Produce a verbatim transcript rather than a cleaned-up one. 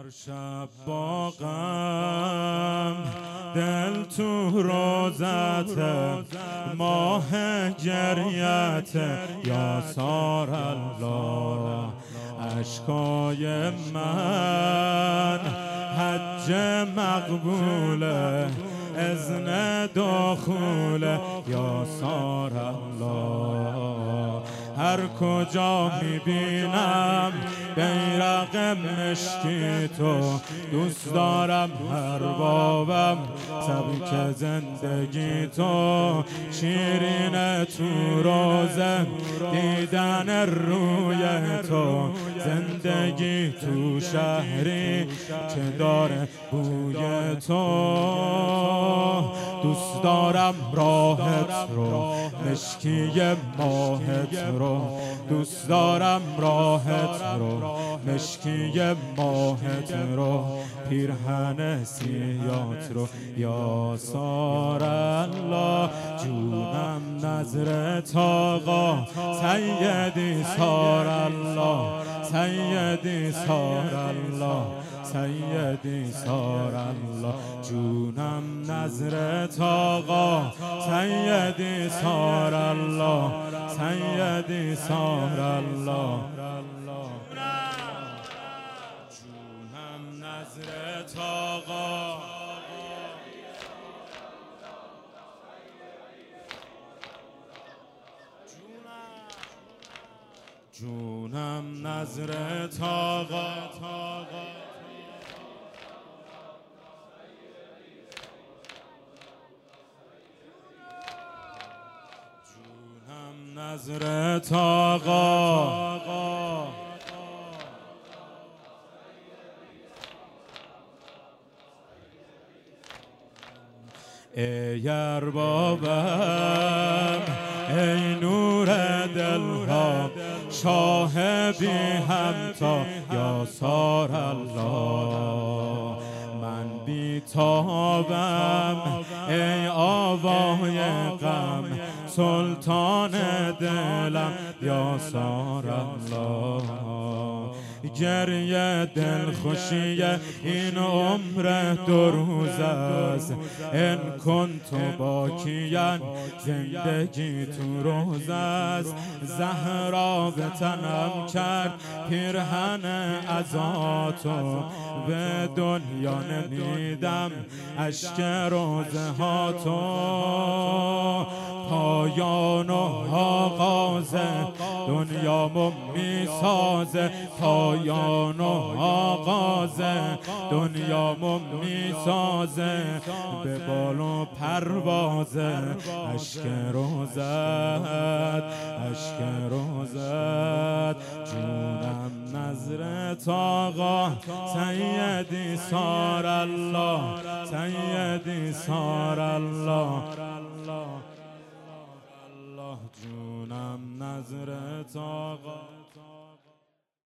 هر شب با غم دل تو روزت ماه گریت یا سار الله اشکای من حج مقبوله اذن دخوله یا سار الله هر کجا میبینم بیرق مشکی تو دوست دارم هر بابم سبک زندگی تو شیرین تو روزه دیدن روی تو زندگی تو شهری چه داره بوی تو دوست دارم راحت رو مشکی ماهت رو دوست دارم راحت رو مشکی ماهت رو پیرهن سیات رو یا سار الله جونم نظرت آقا سیدی سار الله سیدی سار الله سیدی سار الله جونم نظرت آقا سیدی سار الله سیدی سار الله جونم نظرت آقا جونم نظرت آقا جونم نظرت آقا ای اربابم ای نور دلها شاه بی همتا یا سار الله من بی تابم ای آوای غم سلطان دلم یا سار الله گریه دل خوشی این عمر دو روز است ان کنتو باکیان زندگی تو روز است زهرا به تنم کرد پیرهن عزاتو به دنیا نمیدم اشک روزه ها تو پایان و آغاز دنیامو میسازه پایان و آغاز دنیامو میسازه به بال و پرواز اشک روزت اشک روزت جونم نظرت آقا سیدی سار الله سیدی سار الله جونم نظرت آقا